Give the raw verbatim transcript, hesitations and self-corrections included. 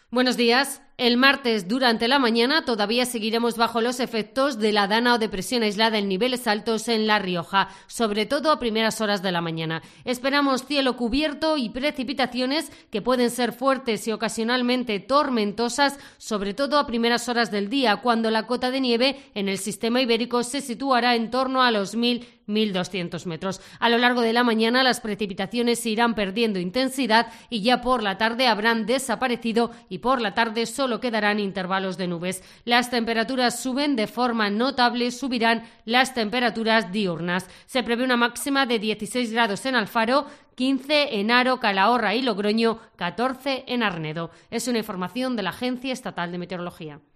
Buenos días. El martes, durante la mañana, todavía seguiremos bajo los efectos de la dana o depresión aislada en niveles altos en La Rioja, sobre todo a primeras horas de la mañana. Esperamos cielo cubierto y precipitaciones que pueden ser fuertes y ocasionalmente tormentosas, sobre todo a primeras horas del día, cuando la cota de nieve en el sistema ibérico se situará en torno a los mil a mil doscientos metros. A lo largo de la mañana las precipitaciones se irán perdiendo intensidad y ya por la tarde habrán desaparecido y por la tarde solo quedarán intervalos de nubes. Las temperaturas suben de forma notable, subirán las temperaturas diurnas. Se prevé una máxima de dieciséis grados en Alfaro, quince en Haro, Calahorra y Logroño, catorce en Arnedo. Es una información de la Agencia Estatal de Meteorología.